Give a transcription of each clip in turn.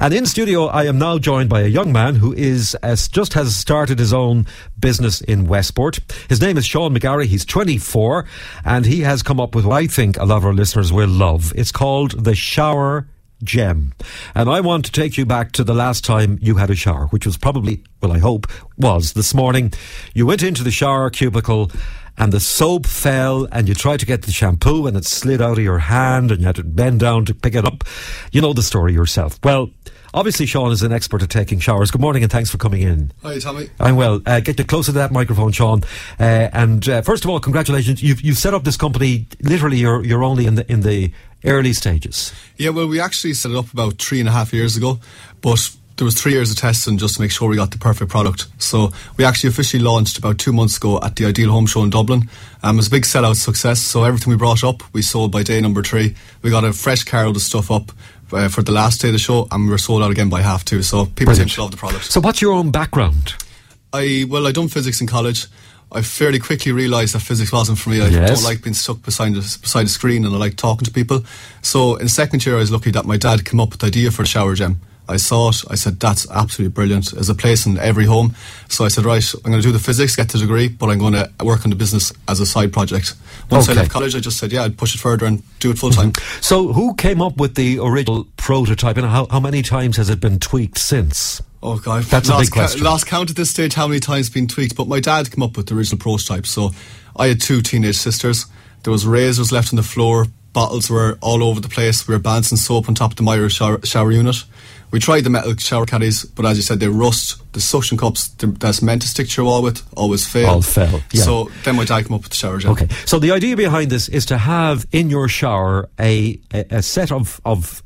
And in studio, I am now joined by a young man who just has started his own business in Westport. His name is Sean McGarry. He's 24, and he has come up with what I think a lot of our listeners will love. It's called the Shower Gem. And I want to take you back to the last time you had a shower, which was probably, well, I hope, was this morning. You went into the shower cubicle and the soap fell, and you tried to get the shampoo and it slid out of your hand and you had to bend down to pick it up. You know the story yourself. Well, obviously Sean is an expert at taking showers. Good morning and thanks for coming in. Hi, Tommy. I'm well. Get you closer to that microphone, Sean. First of all, congratulations. You've set up this company. Literally, you're only in the early stages. Yeah, well, we actually set it up about 3.5 years ago, but there was 3 years of testing just to make sure we got the perfect product. So we actually officially launched about 2 months ago at the Ideal Home Show in Dublin. It was a big sellout success, so everything we brought up, we sold by day number 3. We got a fresh carload of stuff up for the last day of the show, and we were sold out again by 2:30. So people seem to love the product. So what's your own background? I done physics in college. I fairly quickly realised that physics wasn't for me. I don't like being stuck beside a screen, and I like talking to people. So in second year I was lucky that my dad came up with the idea for the shower gem. I saw it, I said that's absolutely brilliant. There's a place in every home. So I said, right, I'm going to do the physics, get the degree, but I'm going to work on the business as a side project. Once I left college, I just said, I'd push it further and do it full time. So who came up with the original prototype, and how many times has it been tweaked since? Oh God, that's a big question. Last count at this stage how many times it's been tweaked, but my dad came up with the original prototype. So I had 2 teenage sisters. There was razors left on the floor, bottles were all over the place. We were balancing soap on top of the Myra shower unit. We tried the metal shower caddies, but as you said, they rust. The suction cups that's meant to stick to your wall with always fail. All fell, yeah. So then my dad came up with the shower gel. Okay, so the idea behind this is to have in your shower a set of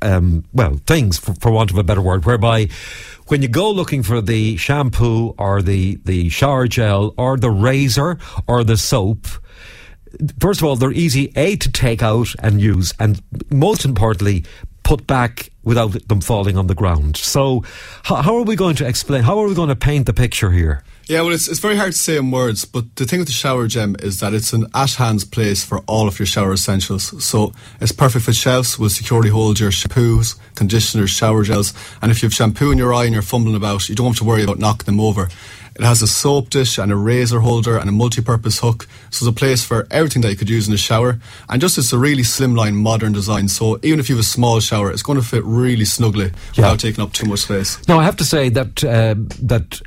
things, for want of a better word, whereby when you go looking for the shampoo or the shower gel or the razor or the soap, first of all, they're easy, to take out and use, and most importantly, put back without them falling on the ground. So how are we going to explain, how are we going to paint the picture here? Yeah, well, it's very hard to say in words, but the thing with the shower gem is that it's an at-hand's place for all of your shower essentials. So it's perfect for shelves, will securely hold your shampoos, conditioners, shower gels, and if you have shampoo in your eye and you're fumbling about, you don't have to worry about knocking them over. It has a soap dish and a razor holder and a multi-purpose hook. So it's a place for everything that you could use in the shower. And just it's a really slimline, modern design. So even if you have a small shower, it's going to fit really snugly without taking up too much space. Now, I have to say that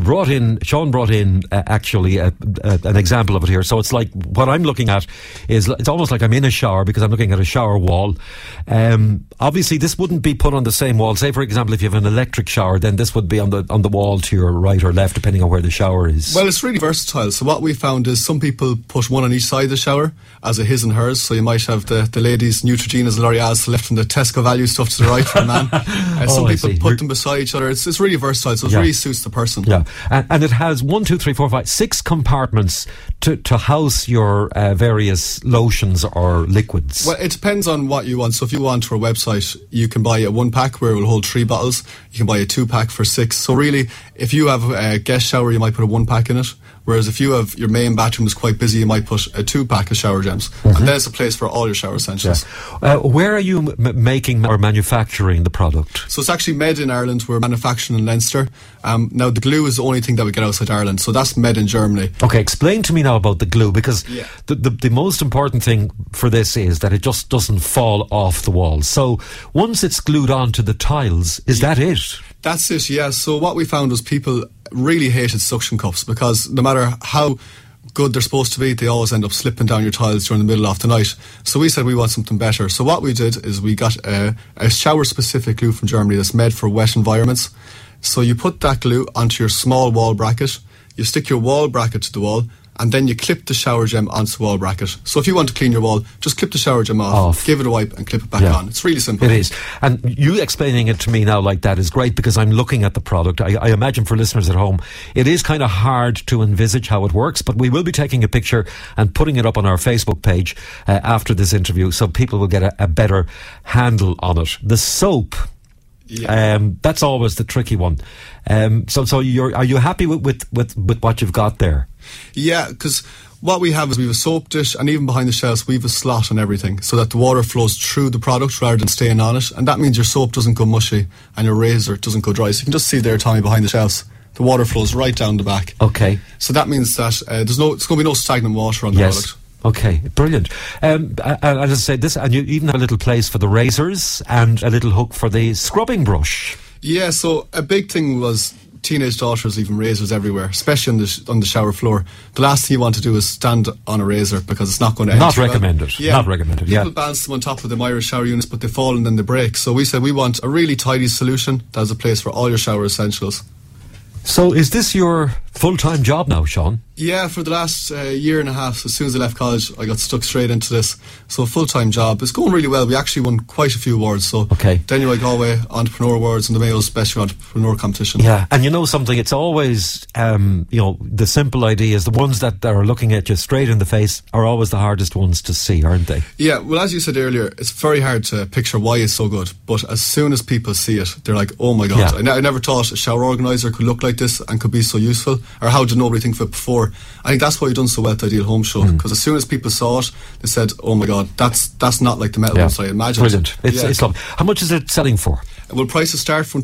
Sean brought in actually an example of it here. So it's like what I'm looking at is it's almost like I'm in a shower because I'm looking at a shower wall. Obviously, this wouldn't be put on the same wall. Say, for example, if you have an electric shower, then this would be on the wall to your right or left, depending on where the shower is. Well, it's really versatile. So what we found is some people put one on each side of the shower as a his and hers. So you might have the ladies' Neutrogena's, L'Oreal's left and the Tesco value stuff to the right for the man. Some people put them beside each other. It's really versatile, so it really suits the person. Yeah, and it has 6 compartments to house your various lotions or liquids. Well, it depends on what you want. So if you want, for a website, you can buy a 1-pack where it will hold 3 bottles. You can buy a 2-pack for 6. So really, if you have a guest shower, you might put a 1-pack in it. Whereas if you have your main bathroom is quite busy, you might put a 2-pack of shower gems. And there's a place for all your shower essentials. Yeah. Where are you making or manufacturing the product? So it's actually made in Ireland. We're manufacturing in Leinster. Now the glue is the only thing that we get outside Ireland. So that's made in Germany. Okay, explain to me now about the glue, because the most important thing for this is that it just doesn't fall off the walls. So once it's glued onto the tiles, is that it? That's it, yeah. So what we found was people really hated suction cups because no matter how good they're supposed to be, they always end up slipping down your tiles during the middle of the night. So we said we want something better. So what we did is we got a shower-specific glue from Germany that's made for wet environments. So you put that glue onto your small wall bracket, you stick your wall bracket to the wall, and then you clip the shower gem onto the wall bracket. So if you want to clean your wall, just clip the shower gem off. Give it a wipe and clip it back on. It's really simple. It is. And you explaining it to me now like that is great, because I'm looking at the product. I imagine for listeners at home, it is kind of hard to envisage how it works, but we will be taking a picture and putting it up on our Facebook page after this interview so people will get a better handle on it. The soap Yeah. That's always the tricky one. So are you happy with what you've got there? Yeah, because what we have is we have a soap dish, and even behind the shelves we have a slot and everything, so that the water flows through the product rather than staying on it, and that means your soap doesn't go mushy and your razor doesn't go dry. So you can just see there, Tommy, behind the shelves, the water flows right down the back. Okay. So that means that it's going to be no stagnant water on the product. Okay, brilliant. And as I say, this, and you even have a little place for the razors and a little hook for the scrubbing brush. Yeah, so a big thing was teenage daughters leaving razors everywhere, especially on the shower floor. The last thing you want to do is stand on a razor, because it's not going to end. Not recommended. Yeah. Not recommended. People balance them on top of them Irish shower units, but they fall and then they break. So we said we want a really tidy solution that has a place for all your shower essentials. So is this your full-time job now, Sean? Yeah, for the last year and a half, as soon as I left college, I got stuck straight into this. So a full-time job. It's going really well. We actually won quite a few awards. So Denny Galway Entrepreneur Awards and the Mayo's Best Entrepreneur Competition. Yeah, and you know something, it's always, the simple ideas, the ones that are looking at you straight in the face are always the hardest ones to see, aren't they? Yeah, well, as you said earlier, it's very hard to picture why it's so good. But as soon as people see it, they're like, oh my God, I never thought a shower organiser could look like this and could be so useful. Or how did nobody think of it before? I think that's why you've done so well at Ideal Home Show, because as soon as people saw it, they said, oh my God, that's not like the metal ones I imagined. Brilliant. It's lovely. How much is it selling for? Well, prices start from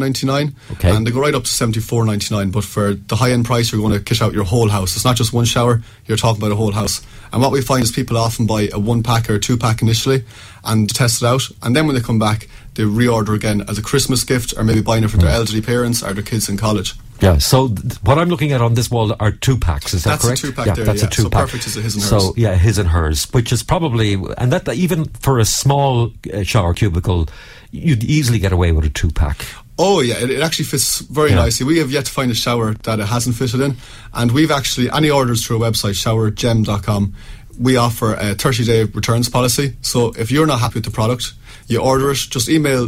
$29.99 and they go right up to $74.99. But for the high-end price, you're going to kit out your whole house. It's not just one shower, you're talking about a whole house. And what we find is people often buy a 1-pack or a 2-pack initially and test it out, and then when they come back, they reorder again as a Christmas gift, or maybe buying it for their elderly parents or their kids in college. Yeah, so what I'm looking at on this wall are 2-packs, is that correct? That's a 2-pack there, that's a 2-pack. So perfect as a his and hers. So, yeah, his and hers, which is probably, and that even for a small shower cubicle, you'd easily get away with a 2-pack. Oh yeah, it actually fits very nicely. We have yet to find a shower that it hasn't fitted in, and we've actually, any orders through our website, showergem.com, we offer a 30-day returns policy. So if you're not happy with the product, you order it, just email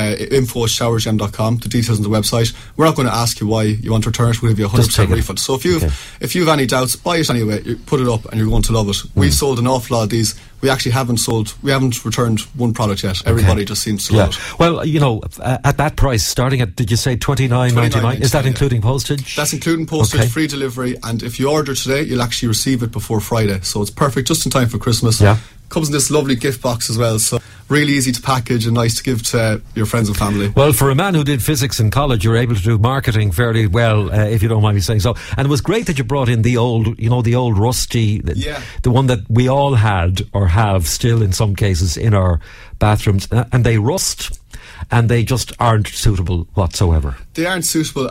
info@showergem.com, the details on the website. We're not going to ask you why you want to return it. We'll give you a 100% refund. So if you've any doubts, buy it anyway. You put it up and you're going to love it. We've sold an awful lot of these. We haven't returned one product yet. Everybody just seems to love it. Well, at that price, starting at, did you say $29.99? Is that including postage? That's including postage, free delivery, and if you order today, you'll actually receive it before Friday. So it's perfect, just in time for Christmas. Yeah. Comes in this lovely gift box as well, so really easy to package and nice to give to your friends and family. Well, for a man who did physics in college, you're able to do marketing fairly well, if you don't mind me saying so. And it was great that you brought in the old, the old rusty, the one that we all had or have still in some cases in our bathrooms, and they rust. And they just aren't suitable whatsoever. They aren't suitable.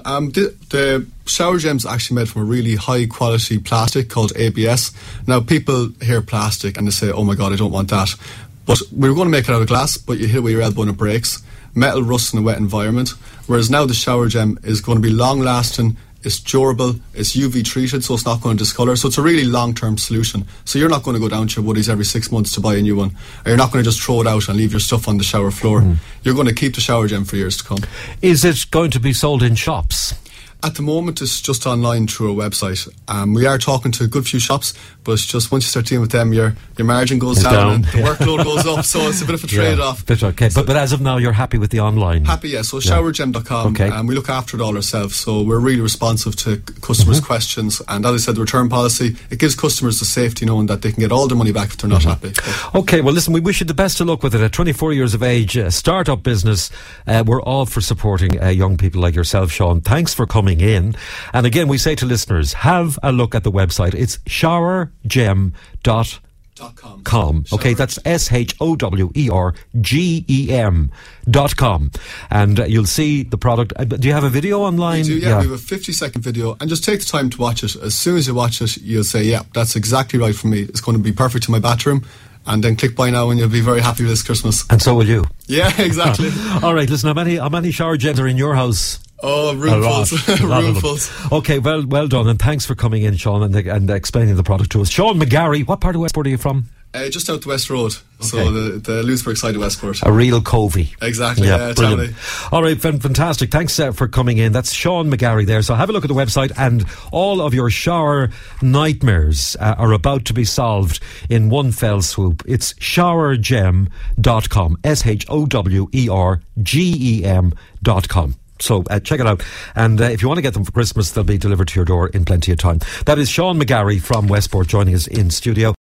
The shower gem's actually made from a really high quality plastic called ABS. Now people hear plastic and they say, oh my God, I don't want that. But we were going to make it out of glass, but you hit it with your elbow and it breaks. Metal rusts in a wet environment. Whereas now the shower gem is going to be long lasting, it's durable, it's UV treated, so it's not going to discolour. So it's a really long-term solution. So you're not going to go down to your Woodies every 6 months to buy a new one. Or you're not going to just throw it out and leave your stuff on the shower floor. You're going to keep the shower gem for years to come. Is it going to be sold in shops? At the moment, it's just online through our website. We are talking to a good few shops, but it's just once you start dealing with them, your margin goes down and the workload goes up, so it's a bit of a trade-off. Okay, but as of now, you're happy with the online? Happy, yeah. So showergem.com, and we look after it all ourselves, so we're really responsive to customers' questions. And as I said, the return policy, it gives customers the safety knowing that they can get all their money back if they're not happy. Okay, well listen, we wish you the best of luck with it. At 24 years of age, start-up business, we're all for supporting young people like yourself, Sean. Thanks for coming in. And again, we say to listeners, have a look at the website. It's showergem.com. Okay, that's SHOWERGEM.com. And you'll see the product. Do you have a video online? We do, yeah. We have a 50-second video, and just take the time to watch it. As soon as you watch it, you'll say, yeah, that's exactly right for me. It's going to be perfect in my bathroom. And then click buy now and you'll be very happy with this Christmas. And so will you. Yeah, exactly. All right, listen, how many shower gems are in your house? Oh, roomfuls. Roomfuls. Okay, well done, and thanks for coming in, Sean, and explaining the product to us. Sean McGarry, what part of Westport are you from? Just out the West Road, Okay. so the Lewisburg side of Westport. A real covey. Exactly, brilliant. totally. All right, fantastic. Thanks for coming in. That's Sean McGarry there. So have a look at the website, and all of your shower nightmares are about to be solved in one fell swoop. It's showergem.com. SHOWERGEM.com. So check it out. And if you want to get them for Christmas, they'll be delivered to your door in plenty of time. That is Sean McGarry from Westport joining us in studio.